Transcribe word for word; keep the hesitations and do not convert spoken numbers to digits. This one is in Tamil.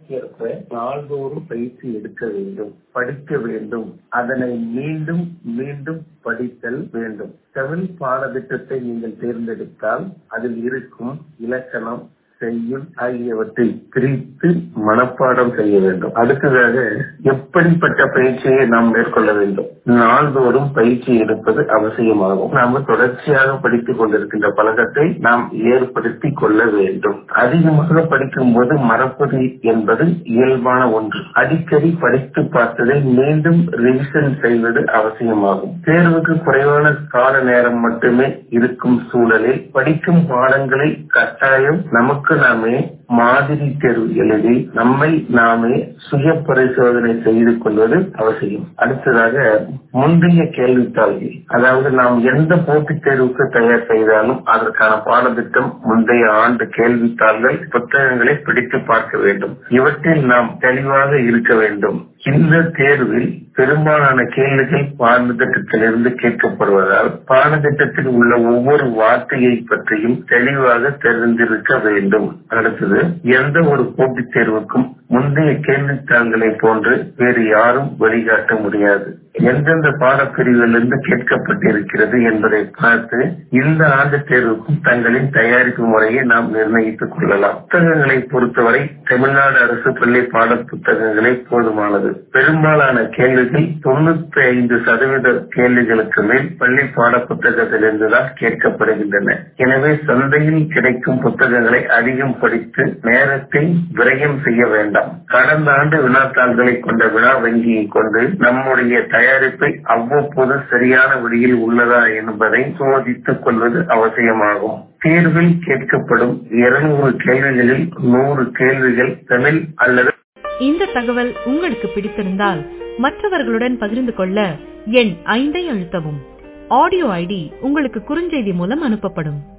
ஏற்ப நாள்தோறும் பயிற்சி எடுக்க வேண்டும், படிக்க வேண்டும், அதனை மீண்டும் மீண்டும் படித்தல் வேண்டும். தமிழ் பாடத்திட்டத்தை நீங்கள் தேர்ந்தெடுத்தால் அதில் இருக்கும் இலக்கணம், செய்யுள் ஆகியவற்றை பிரித்து மனப்பாடம் செய்ய வேண்டும். அடுத்ததாக எப்படிப்பட்ட பயிற்சியை நாம் மேற்கொள்ள வேண்டும்? நாள்தோறும் பயிற்சி எடுப்பது அவசியமாகும். நாம் தொடர்ச்சியாக படித்துக் கொண்டிருக்கின்ற பழக்கத்தை நாம் ஏற்படுத்தி கொள்ள வேண்டும். அதிகமாக படிக்கும் போது மறப்பது என்பது இயல்பான ஒன்று. அடிக்கடி படித்து பார்த்ததை மீண்டும் ரிவிஷன் செய்வது அவசியமாகும். தேர்வுக்கு குறைவான கால நேரம் மட்டுமே இருக்கும் சூழலில் படிக்கும் பாடங்களை கட்டாயம் நமக்கு நாமே மாதிரி தேர்வு எழுதி நம்மை நாமே சுய பரிசோதனை செய்து கொள்வது அவசியம். அடுத்ததாக முந்தைய கேள்வித்தாள்கள், அதாவது நாம் எந்த போட்டித் தேர்வுக்கு தயார் செய்தாலும் அதற்கான பாடத்திட்டம், முந்தைய ஆண்டு கேள்வித்தாள்கள், புத்தகங்களை பிடித்து பார்க்க வேண்டும். இவற்றில் நாம் தெளிவாக இருக்க வேண்டும். இந்த தேர்வில் பெரும்பாலான கேள்விகள் பாடத்திட்டத்திலிருந்து கேட்கப்படுவதால் பாடத்திட்டத்தில் உள்ள ஒவ்வொரு வார்த்தையை பற்றியும் தெளிவாக தெரிந்திருக்க வேண்டும். அடுத்தது, எந்த ஒரு போட்டித் தேர்வுக்கும் முந்தைய கேள்வித்தாள்களை போன்று வேறு யாரும் வழிகாட்ட முடியாது. எந்தெந்த பாடப்பிரிவிலிருந்து கேட்கப்பட்டிருக்கிறது என்பதை பார்த்து இந்த ஆண்டு தேர்வுக்கும் தங்களின் தயாரிப்பு முறையை நாம் நிர்ணயித்துக் கொள்ளலாம். புத்தகங்களை பொறுத்தவரை தமிழ்நாடு அரசு பள்ளி பாட புத்தகங்களே போதுமானது. பெரும்பாலான கேள்விகள் தொண்ணூத்தி ஐந்து சதவீத கேள்விகளுக்கு மேல் பள்ளி பாட புத்தகத்திலிருந்துதான் கேட்கப்படுகின்றன. எனவே சந்தையில் கிடைக்கும் புத்தகங்களை அதிகம் படித்து நேரத்தை விரயம் செய்ய வேண்டாம். கடந்த ஆண்டு வினாத்தாள்களை கொண்ட வினா வங்கியை கொண்டு நம்முடைய தயாரிப்பை அவ்வப்போது சரியான வழியில் உள்ளதா என்பதை சோதித்துக் கொள்வது அவசியமாகும். தேர்வில் கேட்கப்படும் இருநூறு கேள்விகளில் நூறு கேள்விகள் தமிழ் அல்லது. இந்த தகவல் உங்களுக்கு பிடித்திருந்தால் மற்றவர்களுடன் பகிர்ந்து கொள்ள எண் ஐந்தை அழுத்தவும். ஆடியோ ஐடி உங்களுக்கு குறுஞ்செய்தி மூலம் அனுப்பப்படும்.